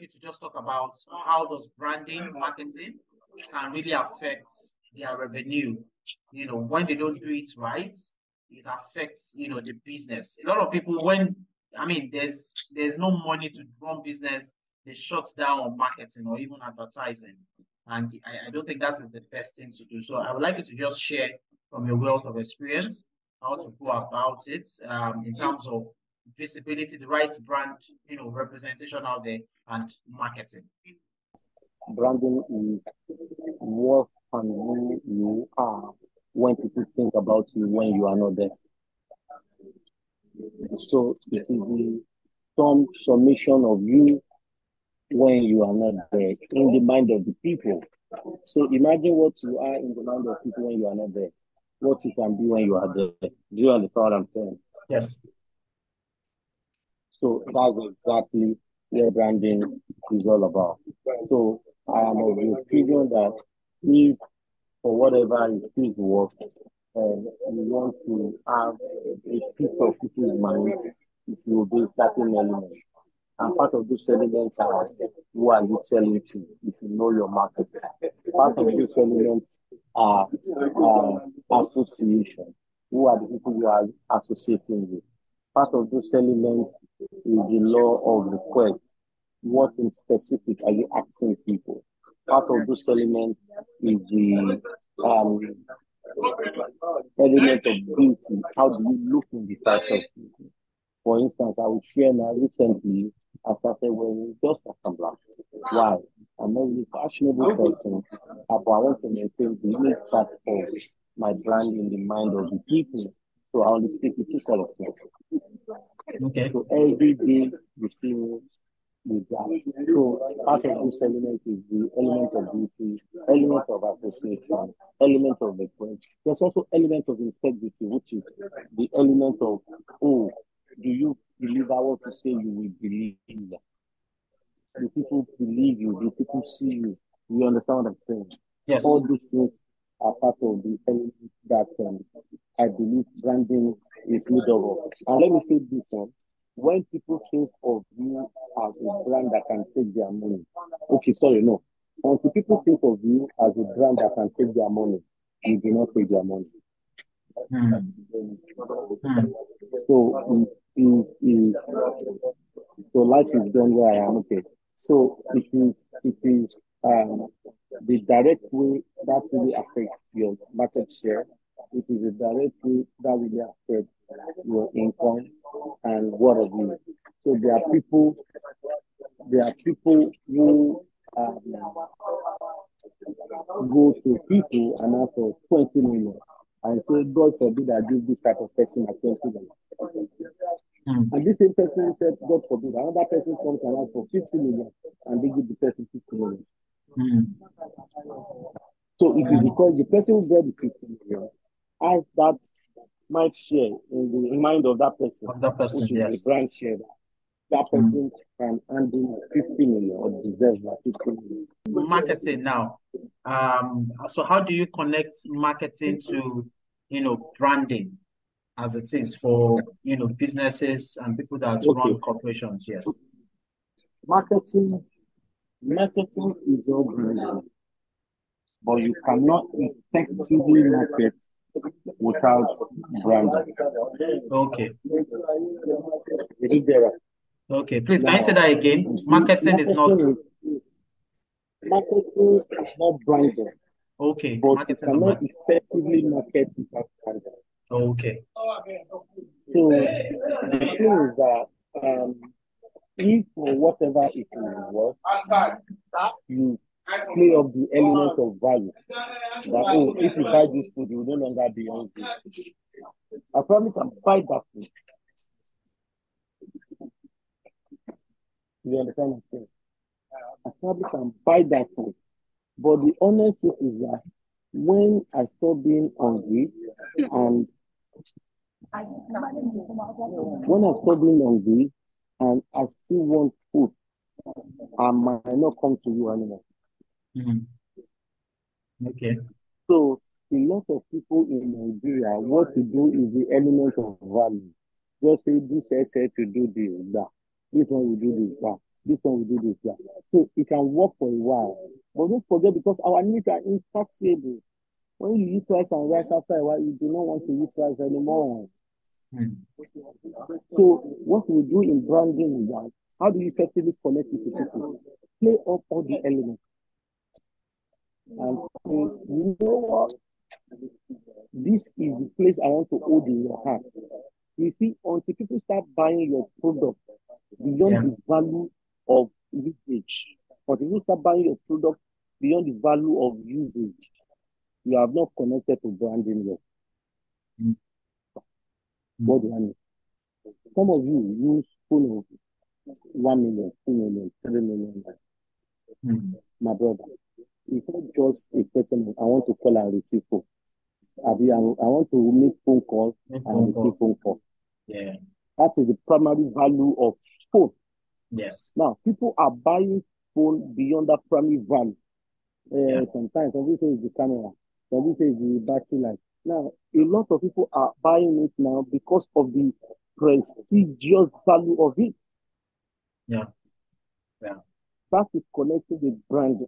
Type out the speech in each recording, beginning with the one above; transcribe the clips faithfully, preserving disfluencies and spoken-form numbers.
you to just talk about how does branding, marketing can really affect their revenue. You know, when they don't do it right, it affects, you know, the business. A lot of people, when, I mean, there's there's no money to run business, they shut down on marketing or even advertising. And I, I don't think that is the best thing to do. So I would like you to just share from your wealth of experience how to go about it um, in terms of visibility, the right brand, you know, representation out there, and marketing. Branding is what and who you are when people think about you when you are not there. So it is the some summation of you when you are not there in the mind of the people. So imagine what you are in the mind of people when you are not there. What you can be when you are there. Do you understand what I'm saying? Yes. So that's exactly what branding is all about. So I am of the opinion that if for whatever it is work, and you want to have a piece of people's mind, it will be certain elements. And part of those elements are who are you selling to if you know your market. Part of those elements are uh, association. Who are the people you are associating with? Part of those elements is the law of request. What in specific are you asking people? Part of those elements is the um, element of beauty. How do you look in the sight of people? For instance, I will share now recently, I started wearing just a black. Why? I'm not really fashionable person, but I want to maintain the image part of my brand in the mind of the people. So I only speak with two colors. Okay. So every day you see me with that. So part of this element is the element of beauty, element of association, element of the point. There's also element of integrity, which is the element of, oh, do you believe I want to say you will believe? Do people believe you? Do people see you? Do you understand what I'm saying? Yes. All these things are part of the element that um, I believe branding is made of. And let me say this one. When people think of you as a brand that can take their money, okay, sorry, no. Until people think of you as a brand that can take their money, you do not take their money. Mm. Mm. So, it, it, so life is done where I am. Okay. So it is it is um, the direct way that really affects your market share. It is the direct way that really affects your income and what have you. So there are people, there are people who um, go to people and ask for twenty million and say, God forbid I give this type of person a twenty million. Mm. And this same person said, God forbid, another person comes and asks for fifty million and they give the person fifty million. Mm. So it is because the person who got the fifty million has that might share in the mind of that person, of that person, which is yes. the brand share. That person mm. can handle fifty million or deserve that fifty million. Marketing now. Um, so how do you connect marketing to, you know, branding as it is for, you know, businesses and people that okay. run corporations? Yes. Marketing, marketing is all branding, but you cannot effectively market without branding. Okay. Okay, please, now, can you say that again? See, marketing, marketing is not... Is, marketing is not branding. Okay. But marketing you cannot effectively market without branding. Okay. So the thing is that um, if for whatever it is worth, you play up the element of value. That, oh, if you buy this food, you will no longer be hungry. I probably can buy that food. You understand what I'm saying? I probably can buy that food. But the honest truth is that when I stop being hungry and when I stop being hungry and I still want food, I might not come to you anymore. Mm-hmm. Okay. So a lot of people in Nigeria, what to do is the element of value. Just say this I said to do this, that. This one will do this, that. this one will do this. Yeah. So it can work for a while. But don't forget, because our needs are insatiable. When you eat rice and rice after a while, you do not want to eat rice anymore. Mm. So what we do in branding is that how do you effectively connect with the people? Play up all the elements. And you know what? This is the place I want to hold in your heart. You see, until people start buying your product beyond Yeah. the value of usage, until people start buying your product beyond the value of usage, you have not connected to branding yet. Mm. What do I mean? Some of you use phone of one million, two million, three million. Mm. My brother, it's not just a question of I want to call and receive phone. I, be, I, I want to make phone calls Make and phone receive call. phone calls. Yeah. That is the primary value of phone. Yes. Now, people are buying phone beyond that primary value. Uh, Yeah. Sometimes some people say it's the camera, some people say it's the battery life. Now, a lot of people are buying it now because of the prestigious value of it. Yeah. Yeah. That is connected with branding.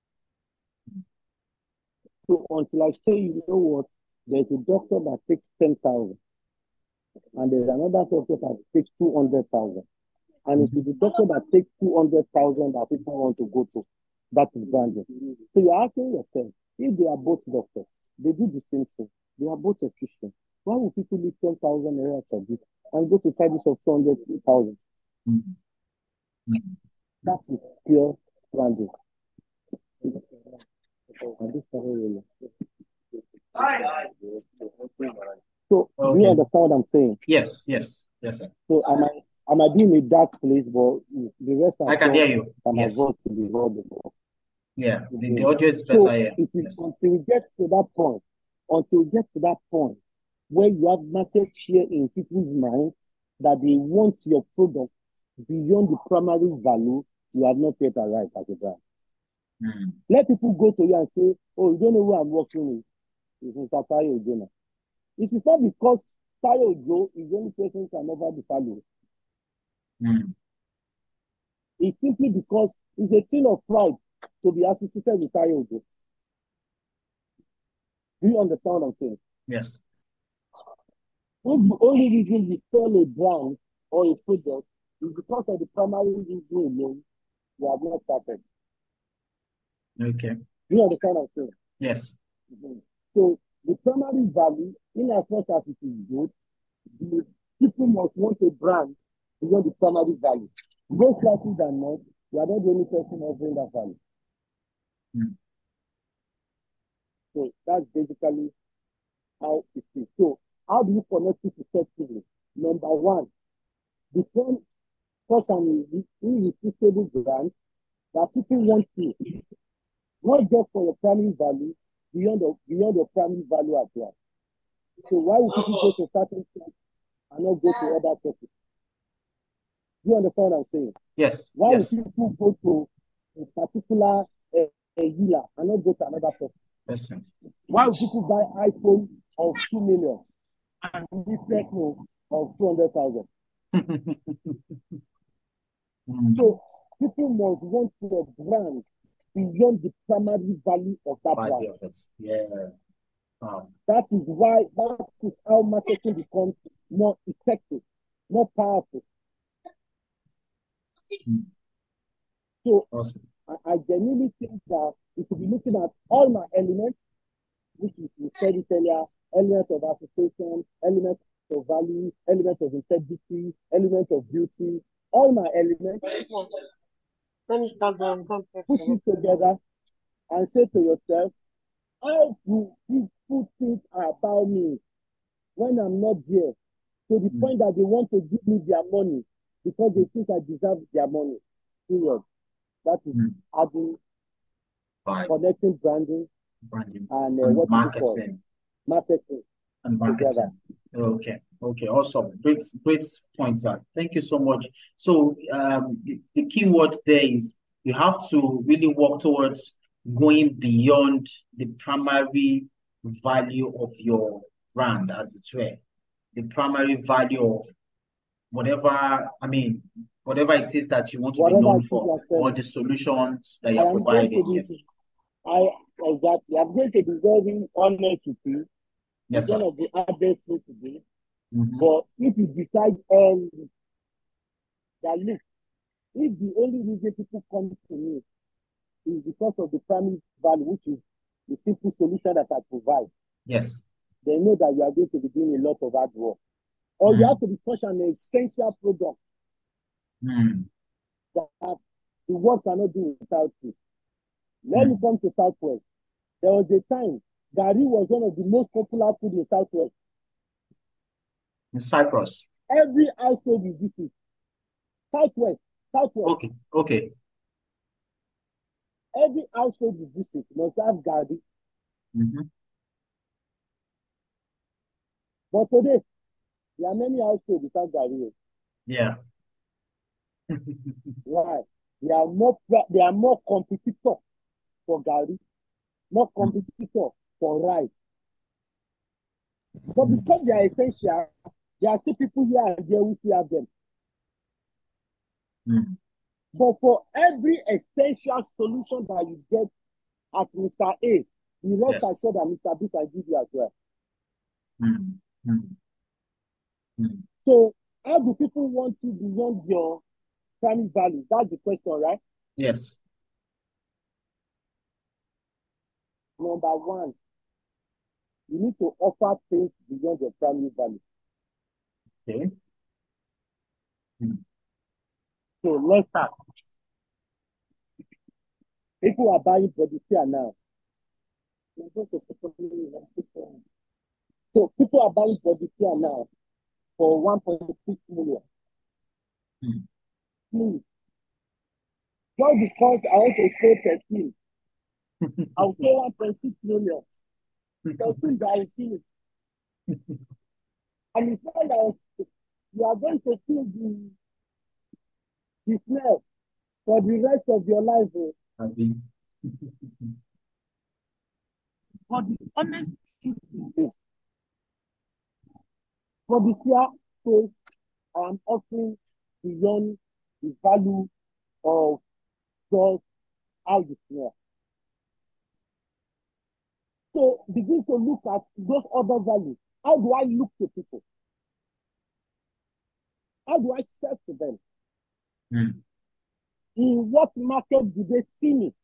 So until I say, you know what, there's a doctor that takes ten thousand, and there's another doctor that takes two hundred thousand. And it's the doctor that takes two hundred thousand that people want to go to. That is branding. So you're asking yourself, if they are both doctors, they do the same thing, they are both efficient, why would people leave ten thousand naira for this and go to charges of two hundred thousand? Mm. Mm. That is pure branding. And this is really- So do you Okay. understand what I'm saying? Yes. Yes. Yes, sir. So I might, I might be in a dark place, but the rest I are can so hear you. that my Yes. voice will be audible. Yeah. The, the Mhm. audio is So better here. it is Yes. until we get to that point, until we get to that point where you have market share in people's minds that they want your product beyond the primary value, you have not yet arrived as a brand. Mm. Let people go to you and say, oh, you don't know who I'm working with. It's Mister Tayo Ojo. It is not because Tayo Ojo is the only person who can offer the value. Mm. It's simply because it's a thing of pride to be associated with Tayo Ojo. Do you understand what I'm saying? Yes. If the only reason you sell a brand or a product is because of the primary reason alone, you have not started. Okay. Do you understand what I'm saying? Yes. Mhm. So the primary value, in as much as it is good, the people must want a brand beyond the primary value. Most likely than not, you are not the only person offering that value. Mm. So that's basically how it is. So how do you connect it effectively? Number one, become such an irresistible brand that people want you, not just for your primary value, beyond the, beyond your primary value as well. So why would people go to certain things and not go to other topics? Do you understand what I'm saying? Yes. Why Yes. would people go to a particular uh, a healer and not go to another person? Listen. Why would people buy iPhone of two million and leave Techno of two hundred thousand? Mm. So people must want your brand beyond the primary value of that Five brand. years. Yeah. Um, That is why, that is how marketing becomes more effective, more powerful. mm. So Awesome. I, I genuinely think that we should be looking at all my elements, which is we said it earlier, elements of association, elements of value, elements of integrity, elements of beauty, all my elements, put it together and say to yourself, how do people think about me when I'm not there? To the Mm. point that they want to give me their money because they think I deserve their money. Period. That is Mm. adding, Five. connecting branding Branding and uh, and what is it called? marketing. Marketing And together. marketing. Okay. Okay. Awesome. Great, great points, sir. Thank you so much. So um, the, the key word there is you have to really work towards going beyond the primary value of your brand, as it were. The primary value of whatever, I mean, whatever it is that you want to be whatever known it is you for, are or selling. the solutions that I you're am going to providing. Yes. be, I exactly. I'm going to be very honest with you. Yes, It's sir. one of the hardest things to do. Mm-hmm. But if you decide early that look, if the only reason people come to me is because of the primary value, which is the simple solution that I provide, Yes. they know that you are going to be doing a lot of hard work. Or Mm. you have to be such an essential product Mm. that the world cannot do without you. Let Mm. me come to Southwest. There was a time Gari was one of the most popular food in Southwest. In Cyprus. Every household you visit, Southwest, Southwest, Okay. Okay. every household you visit must have Gari. Mm-hmm. But today, there are many households without Gari. Yeah. Why? There are more, there are more competitors for Gari, more competitors for rice. But because they are essential, there are still people here and there who still have them. Mm. But for every essential solution that you get at Mister A, you rest Yes. assured that Mister B can give you as well. Mm. Mm. Mm. So how do people want you beyond your primary value? That's the question, right? Yes. Number one, you need to offer things beyond your primary value. Okay. Mm. So let's start. People are buying body care now. So people are buying body care now for one point six million. Mm. Please, just because I want to pay thirteen, I'll pay one point six million. thirteen that I feel. And it's not that you are going to feel the, the smell for the rest of your life. I mean. But the honest truth is this. For the care space, I am offering beyond the value of just how you smell. So begin to look at those other values. How do I look to people? How do I sell to them? Mm. In what market do they see me?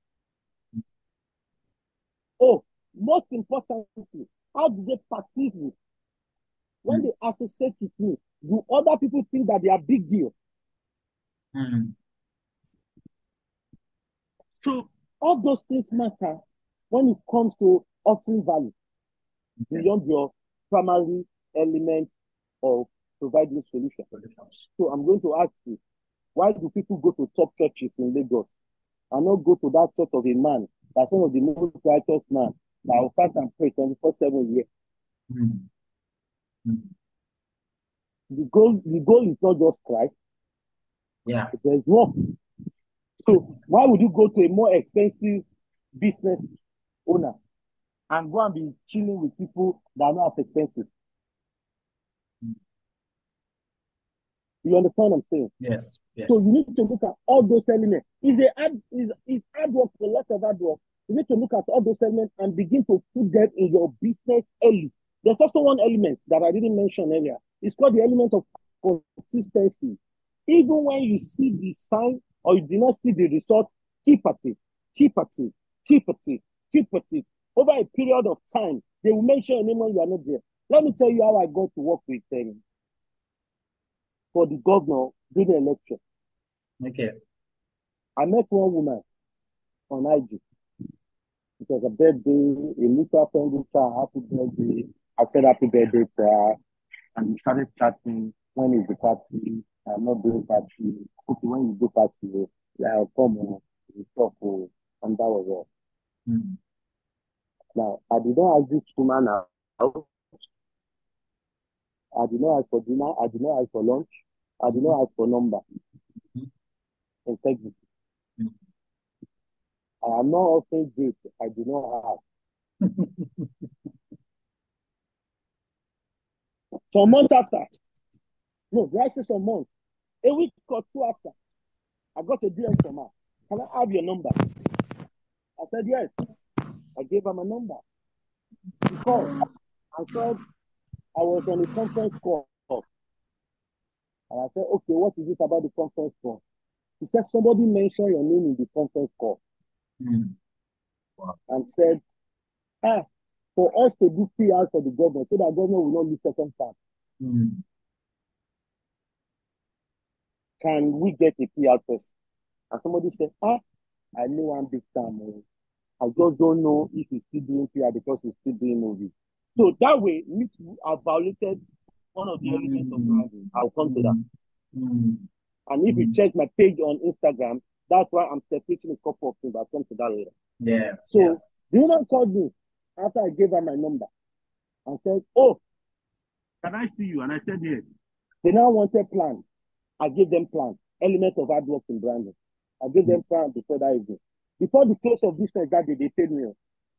Oh, most importantly, how do they perceive me? When Mm. they associate with me, do other people think that they are big deal? Mm. So all those things matter when it comes to offering value Okay. beyond your primary element of providing solutions. Solutions. So I'm going to ask you, why do people go to top churches in Lagos and not go to that church of a man that's one of the most righteous men that will fast and pray twenty-four seven years? Mm. Mm. The goal, the goal is not just Christ. Yeah. There's more. So why would you go to a more expensive business owner and go and be chilling with people that are not as expensive? Mm. You understand what I'm saying? Yes. Yes. So you need to look at all those elements. Is a hard is is hard work, a lot of hard work. You need to look at all those elements and begin to put them in your business early. There's also one element that I didn't mention earlier. It's called the element of consistency. Even when you see the sign or you do not see the result, keep at it, keep at it, keep at it, keep at it. Over a period of time, they will mention your name when you are not there. Let me tell you how I got to work with them for the governor during the election. Okay. I met one woman on I G. It was a birthday, a mutual friend wished her happy birthday. I said happy birthday to her. And we started chatting. When is the party? I'm not doing party. Okay, when you do party, yeah, I'll come on. We talk. Oh, and that was all. Mm. Now, I did not ask this woman out. I did not ask for dinner. I did not ask for lunch. I did not ask for number. Mm. Integrity. Mm. I am not offering date. I do not have. Some months after, no, did I say some months? A week or two after, I got a D M from her. Can I have your number? I said, yes. I gave her my number. She called. I said, I was on a conference call. And I said, okay, what is it about the conference call? She said, somebody mentioned your name in the conference call. Mm. Wow. And said, ah, for us to do P R for the government, so that government will not lose second time. Mm. Can we get a P R person? And somebody said, ah, I know I'm big time. I just don't know if he's still doing P R because he's still doing movies. So that way, me too, I violated one of the elements of branding. I'll come to that. Mm. And if you Mm. check my page on Instagram, that's why I'm separating a couple of things. I'll come to that later. Yeah. So Yeah. the woman called me after I gave her my number and said, oh, can I see you? And I said, yes. They now wanted plan. I gave them plan, element of hard work in branding. I gave them plan before that evening. Before the close of business that day, they paid me.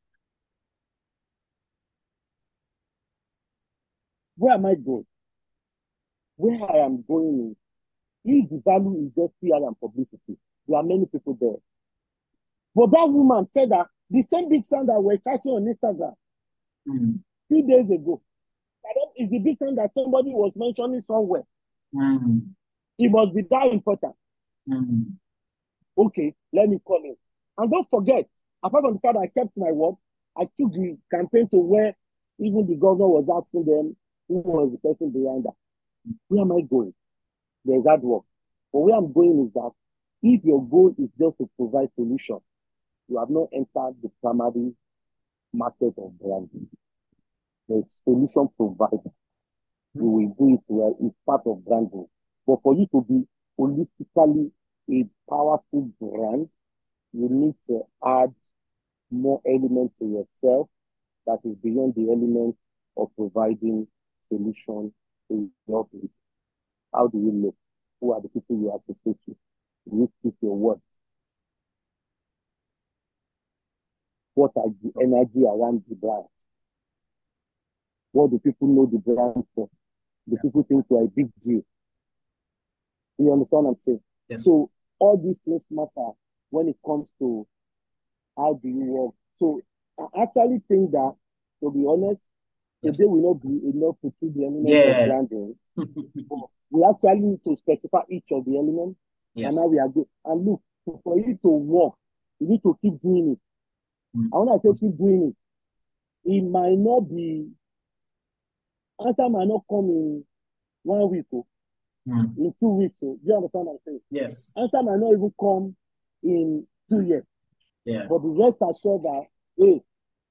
Where am I going? Where I am going is, if the value is just P R and publicity, there are many people there. But that woman said that the same big sound that we're chatting on Instagram Mm. two days ago, that is the big sound that somebody was mentioning somewhere. Mm. It must be that important. Mm. Okay, let me call him. And don't forget, apart from the fact that I kept my word, I took the campaign to where even the governor was asking them who was the person behind that. Where am I going? There's hard work. But where I'm going is that if your goal is just to provide solution, you have not entered the primary market of branding. The solution provider, you will do it well. It's part of branding. But for you to be holistically a powerful brand, you need to add more elements to yourself that is beyond the element of providing solution to your people. How do you look? Who are the people you associate with? You speak your words. What are the energy around the brand? What do people know the brand for? Do people think you are a big deal? You understand what I'm saying? Yes. So all these things matter when it comes to how do you work. So I actually think that, to be honest, Yes. today will not be enough to see the element Yeah. of branding. We actually need to specify each of the elements. Yes. And now we are good. And look, for you to work, you need to keep doing it. Mm. And when I say keep doing it, it might not be, answer might not come in one week, or Mm. in two weeks. So, do you understand what I'm saying? Yes. Answer might not even come in two years. Yeah. But the rest assured that, hey,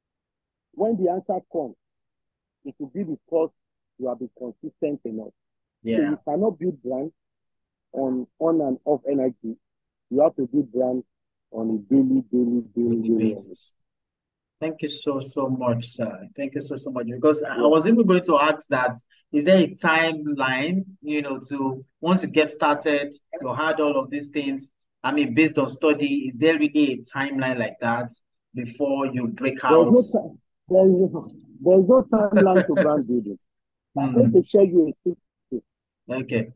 when the answer comes, it will be because you have been consistent enough. Yeah. So you cannot build brand on on and off energy. You have to build brand on a daily, daily, daily, daily basis. Thank you so, so much, sir. Thank you so, so much. Because I Yeah. was even going to ask that, is there a timeline, you know, to once you get started, you had all of these things, I mean, based on study, is there really a timeline like that before you break There's out? no time. There is no, there is no timeline to brand building. I'm going Mm. to share you a secret. Okay.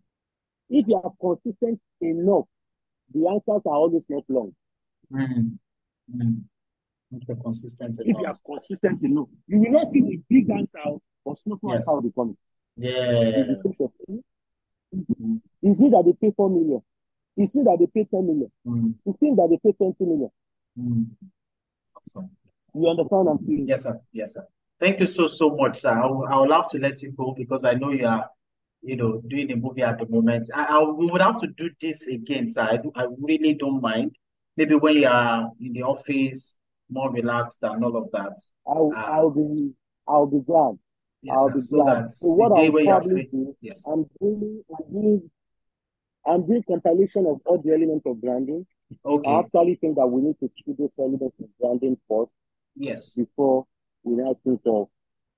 If you are consistent enough, the answers are always not long. Mm. Mm. If you're consistent If you are enough. consistent enough, you will not see the big answer or small Yes. answer will be coming. Yeah. In the face of it. Mm. It's me that they pay four million. It's me that they pay ten million. Mm. It's me that they pay twenty million. Mm. Awesome. You understand what I'm saying? Yes, sir. Yes, sir. Thank you so, so much, sir. I will, I will have to let you go because I know you are, you know, doing a movie at the moment. I, I we would have to do this again, sir. I, do, I really don't mind. Maybe when you are in the office, more relaxed and all of that. I'll, Uh, I'll be, I'll be glad. yes, I'll sir. be So glad. that So the what day I'll where you are probably free. do, Yes. I'm doing, I'm doing, I'm doing compilation of all the elements of branding. Okay. I actually think that we need to keep those elements of branding first Yes. before we now think of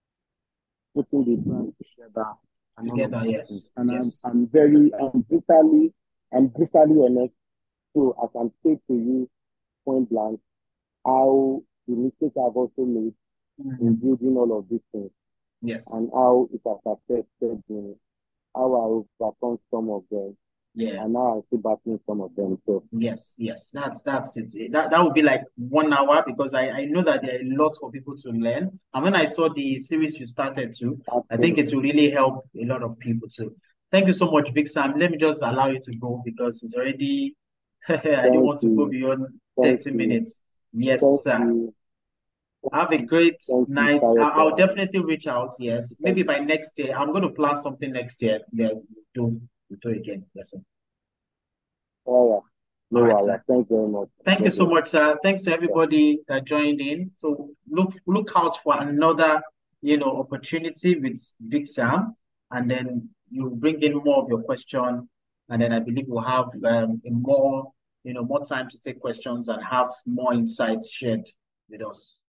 putting the brand together and all of Together, those yes. things. And Yes. I'm, I'm very, I'm brutally, I'm brutally honest. So I can say to you point blank how the mistakes I've also made in Mhm. building all of these things Yes. and how it has affected me, how I overcome some of them, Yeah. And now I see battling some of them. So Yes, yes, that's that's it. That that would be like one hour because I I know that there are lots for people to learn. And when I saw the series you started to, I think it absolutely. will really help a lot of people too. Thank you so much, Big Sam. Let me just allow you to go because it's already I don't Thank want to go you. beyond Thank thirty you. minutes. Yes, Thank sir. you. Have a great Thank you, night. Tayo, I- for I'll having me. definitely reach out. Yes, Thank maybe you. by next year. I'm going to plan something next year. Yeah, do do again. Yes, sir. All right. All No, right, Allah. sir. Thank you very much. Thank you God so bless. much, sir. Thanks to Yeah. everybody that joined in. So look look out for another, you know, opportunity with Big Sam, and then you bring in more of your question, and then I believe we'll have um, a more, you know, more time to take questions and have more insights shared with us.